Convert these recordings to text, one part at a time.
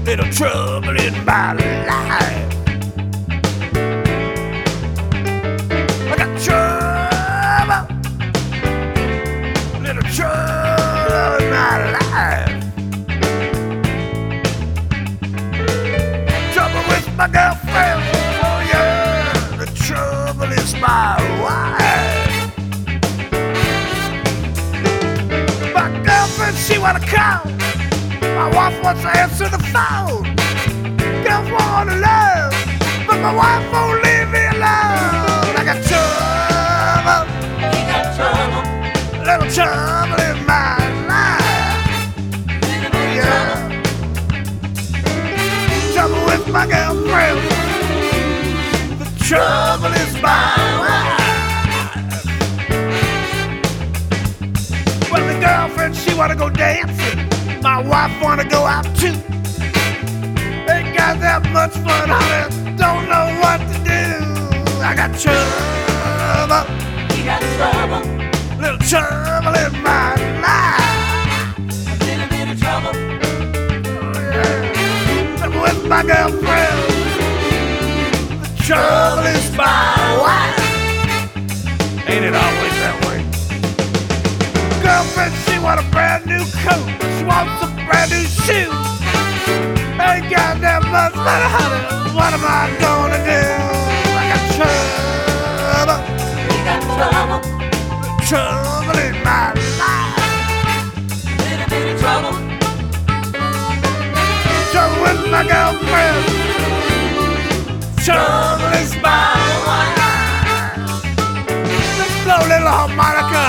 little trouble in my life. I got trouble, little trouble in my life. Trouble with my girlfriend, oh yeah. The trouble is my wife. My girlfriend, she wanna call. My wife wants to answer the phone. Girls wanna love, but my wife won't leave me alone. I got trouble, You got trouble, little trouble in my life. little bit of Yeah, trouble with my girlfriend. The trouble is my wife. Well, the girlfriend, she wanna go dancing. My wife wanna go out too. Ain't got that much fun, honey. Don't know what to do. I got trouble, You got trouble, little trouble in my life. a little bit of trouble. I'm with my girlfriend. The trouble is my wife. Ain't it always that way? Girlfriend, she want a brand new coat. She wants some brand new shoes. Ain't got that much money, honey. What am I gonna do? I got trouble, You got trouble, trouble in my life. little bit of trouble. Trouble with my girlfriend. Trouble is my wife. Let's blow a little harmonica.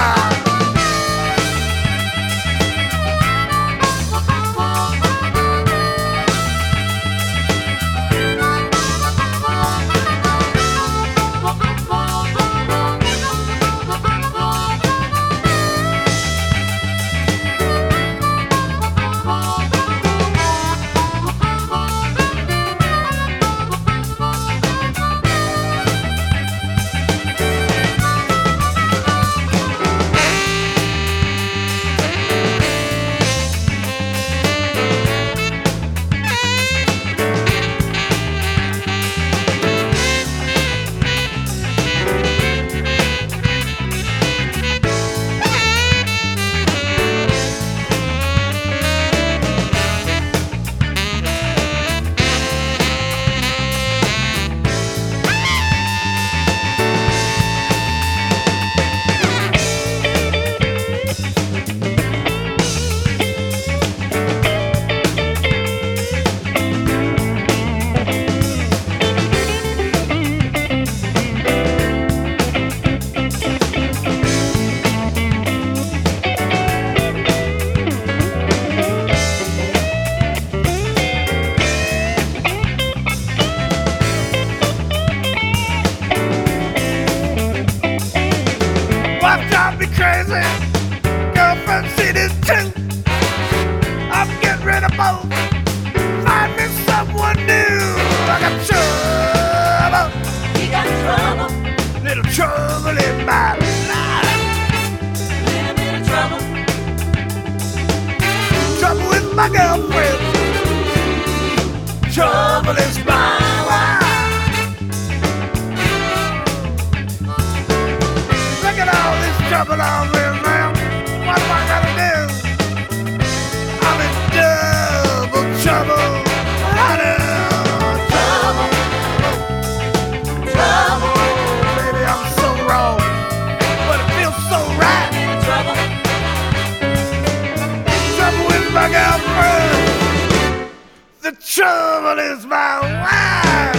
Wife drive me crazy, girlfriend she did too. I'm getting rid of both, find me someone new. I got trouble, You got trouble, little trouble in my life. little bit of trouble. Trouble with my girlfriend, trouble is my wife. Look at all this trouble I'm in now. What am I gonna do? I'm in double trouble. Honey, Trouble, trouble, baby, I'm so wrong, but it feels so right. trouble. Trouble with my girlfriend. The trouble is my wife.